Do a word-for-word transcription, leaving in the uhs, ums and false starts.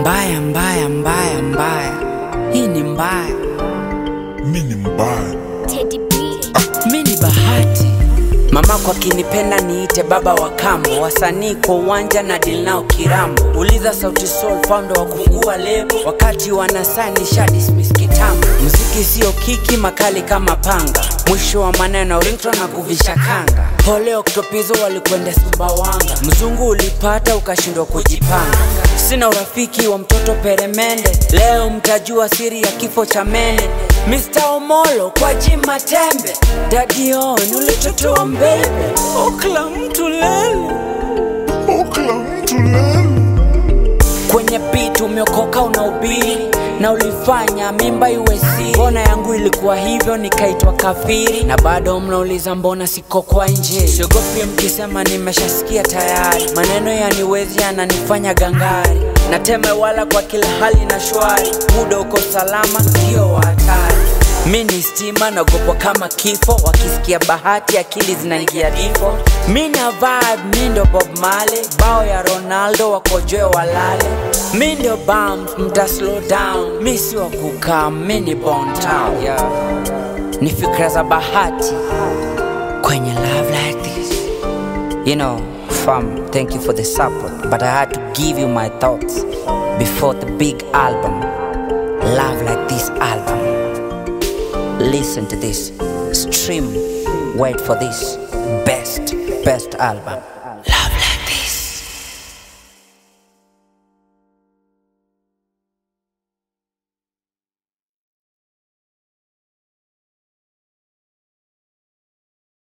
Mbaya mbaya mbaya mbaya, hii ni mbaya. Mi ni mbaya. Teddy B. Mi ni bahati. Mama kwa kinipenda niite baba wa kambo. Wasanii kwa uwanja na deal nao kirambo. Uliza Sauti Sol founder wa kufungua lebo. Wakati wanasani sha dismiss kitambo. Muziki sio kiki, makali kama panga. Mwisho wa maneno ringtone na kuvisha kanga. Pole Oktopizo walikwenda Sumbawanga. Mzungu ulipata ukashindwa kujipanga. Sina urafiki wa mtoto peremende. Leo mtajua siri ya kifo cha mene. Mister Omolo kwa Jima Tembe. Daddy on ulitotoa mbele. Okla mtu lele. Okla mtu lele. Kwenye beat umeokoka unaubiri. Na ulifanya mimba iwe siri. Mbona yangu ilikuwa hivyo nikaitwa kafiri. Na bado mnauliza mbona siko kwa nje. Siogopi mkisema nimeshasikia tayari. Maneno yaniwezi yananifanya gangari. Na teme wala kwa kila hali na shwari. Muda uko salama sio wa hatari. Mi ni stima naogopwa kama kifo. Wakisikia bahati akili zinaingia difo. Mi na vibe, mi ndo Bob Marley. Bao ya Ronaldo wakojoe walale. Mi ndio bump, mta slow down. Mi si wa kukaa, mi ni Bon Town, yeah. Ni fikra za bahati kwenye love like this. You know, fam, thank you for the support, but I had to give you my thoughts before the big album. Love like this album. Listen to this, stream, wait for this best, best album.